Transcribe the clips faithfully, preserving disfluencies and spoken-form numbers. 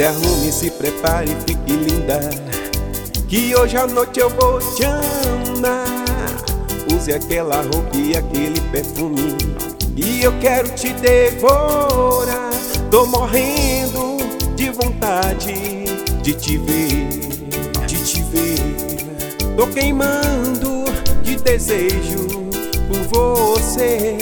Se arrume, se prepare, fique linda, que hoje à noite eu vou te amar. Use aquela roupa e aquele perfume, e eu quero te devorar. Tô morrendo de vontade de te ver, de te ver. Tô queimando de desejo por você.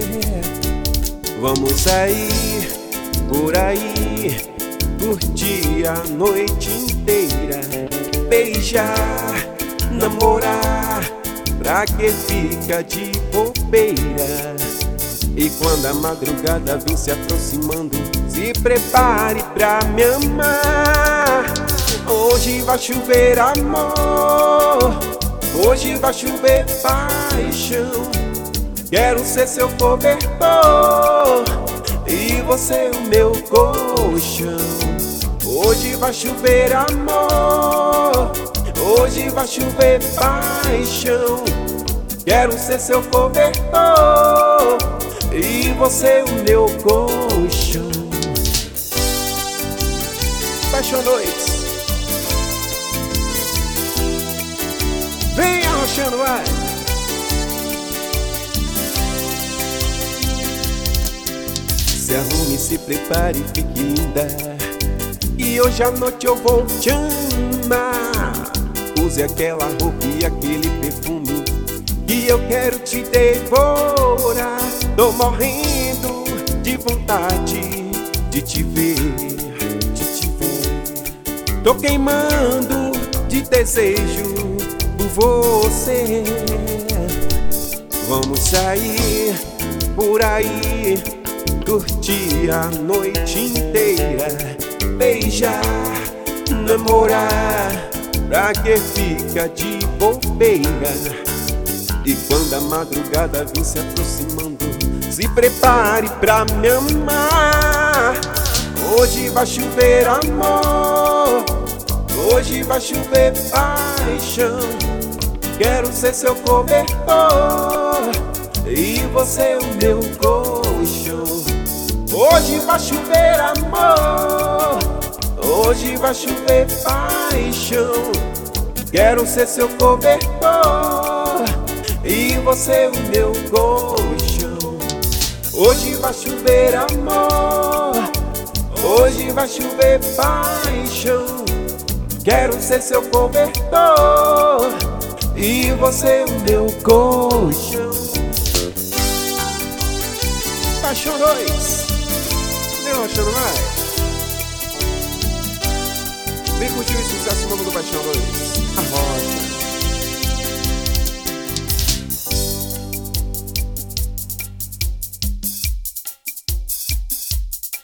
Vamos sair por aí, curtir a noite inteira, beijar, namorar, pra que fica de bobeira. E quando a madrugada vem se aproximando, se prepare pra me amar. Hoje vai chover amor, hoje vai chover paixão. Quero ser seu cobertor e você o meu colchão. Hoje vai chover amor, hoje vai chover paixão. Quero ser seu cobertor e você o meu colchão. Paixão dois. Vem arrochando, vai. Se arrume, se prepare, fique linda, e hoje à noite eu vou te amar. Use aquela roupa e aquele perfume, que eu quero te devorar. Tô morrendo de vontade de te ver, de te ver. Tô queimando de desejo por você. Vamos sair por aí, curtir a noite inteira, beijar, namorar, pra que fica de bobeira. E quando a madrugada vem se aproximando, se prepare pra me amar. Hoje vai chover amor, hoje vai chover paixão. Quero ser seu cobertor e você o meu colchão. Hoje vai chover amor, hoje vai chover paixão. Quero ser seu cobertor e você o meu colchão. Hoje vai chover amor, hoje vai chover paixão. Quero ser seu cobertor e você o meu colchão. Paixão dois. Vem arrochando, vai. Vem curtir o sucesso novo do Paixão dois. Arrocha.